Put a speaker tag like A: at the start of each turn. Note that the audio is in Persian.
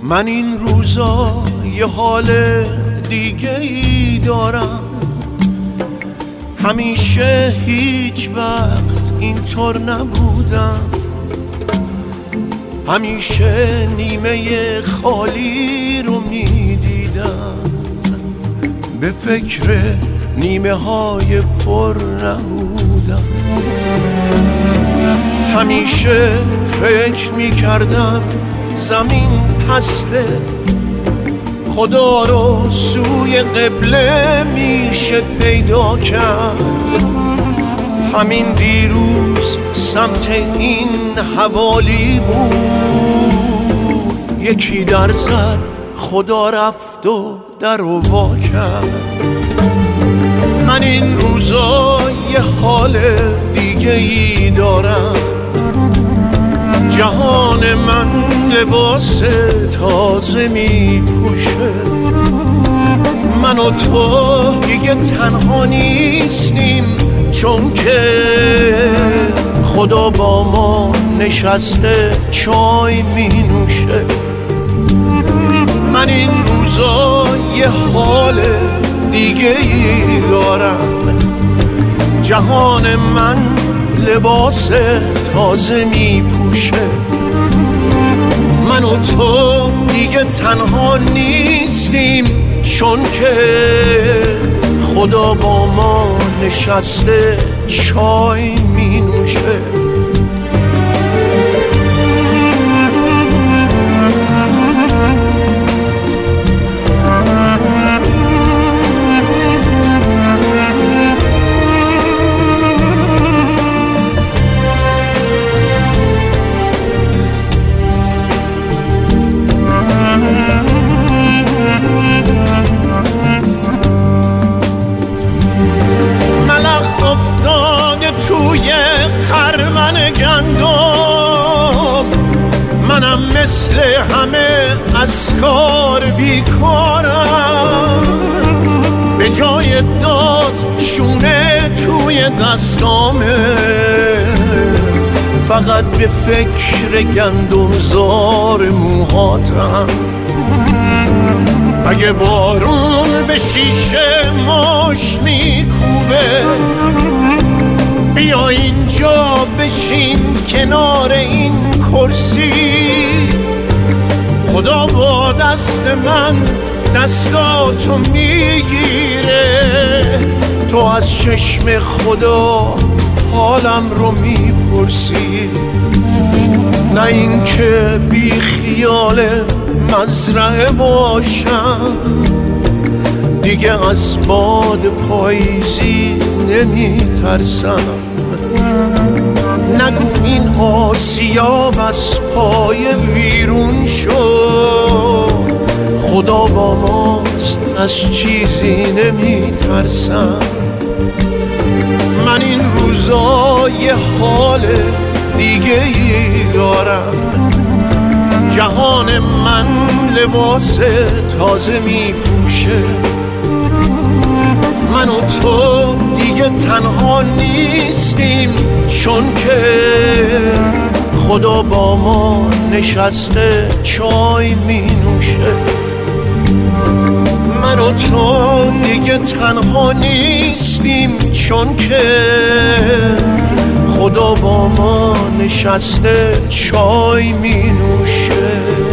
A: من این روزا یه حال دیگه ای دارم، همیشه هیچ وقت اینطور نبودم، همیشه نیمه خالی رو میدیدم، به فکر نیمه های پر نبودم. همیشه فکر میکردم زمین پسته، خدا رو سوی قبله میشه پیدا کرد. همین دیروز سمت این حوالی بود، یکی در زد خدا رفت و در رو وا کرد. من این روزا یه حال دیگه ای دارم، جهان من لباس تازه می پوشه. من و تو دیگه تنها نیستیم، چون که خدا با ما نشسته چای می نوشه. من این روزا یه حال دیگه ای دارم، جهان من لباس تازه می پوشه. من و تو دیگه تنها نیستیم، چون که خدا با ما نشسته چای می نوشه. توی خرمن گندم، منم مثل همه از کار بیکارم، به جای داز شونه توی دستامه، فقط به فکر گندم زار موهاتم. اگه بارون به شیشه ماش میکوبه، بیا اینجا بشین کنار این کرسی، خدا با دست من دستاتو میگیره، تو از چشم خدا حالم رو میپرسی. نه این که بی خیال مزرعه باشم، دیگه از باد پاییزی نمیترسم. نگو این آسیاب از پای ویرون شد، خدا با ماست از چیزی نمیترسم. من این روزا یه حال دیگه ای دارم، جهان من لباس تازه می پوشه. من و تو دیگه تنها نیستیم، چون که خدا با ما نشسته چای می نوشه. من و تو دیگه تنها نیستیم، چون که خدا با ما نشسته چای می نوشه.